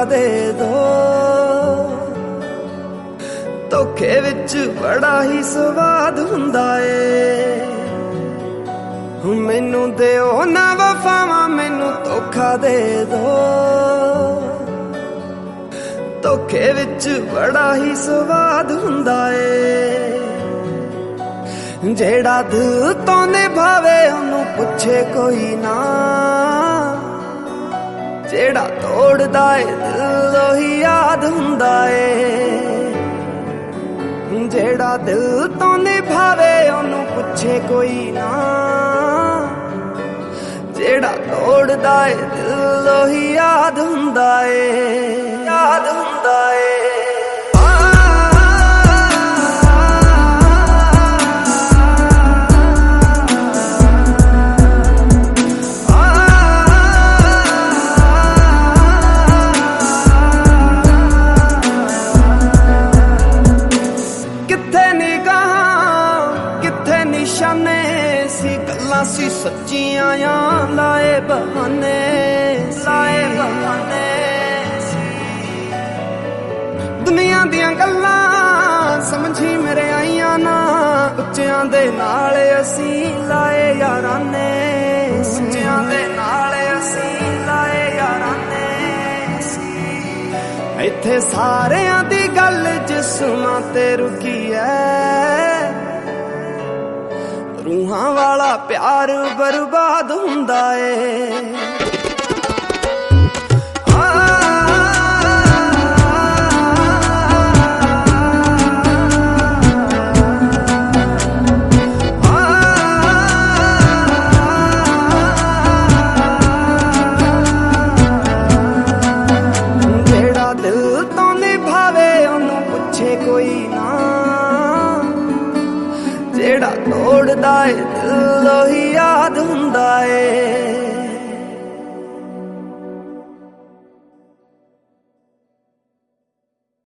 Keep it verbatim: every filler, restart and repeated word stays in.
दे दो। धोखे विच बड़ा ही स्वाद हुंदा ए, मैनू देओ ना वफावां मैनू धोखा दे दो। धोखे विच बड़ा ही स्वाद हुंदा ए, जेड़ा दिल तो निभावे ओनू पुछे कोई ना, जेड़ा तोड़दा ए दिल ओही याद हुंदा ए। जेड़ा दिल तो निभावे ओनू पुछे कोई ना, जेड़ा तोड़दा ए दिल ओही याद हुंदा ए, याद हुंदा ए। सी सच्चियां या लाए बहाने, लाए बहाने। दुनिया दियां गल्लां समझी मेरे आईयां ना, उच्चियां दे नाल असी लाए याराने, उच्चियां दे नाल असी लाए याराने। इत्थे सारियां दी गल जिस्मां ते रुकी है, रूहां वाला प्यार बर्बाद हुंदा ए। जेड़ा दिल तो निभावे ओनू पुछे कोई ना, जेड़ा तोड़दा ए दिल ओही याद हुंदा ए।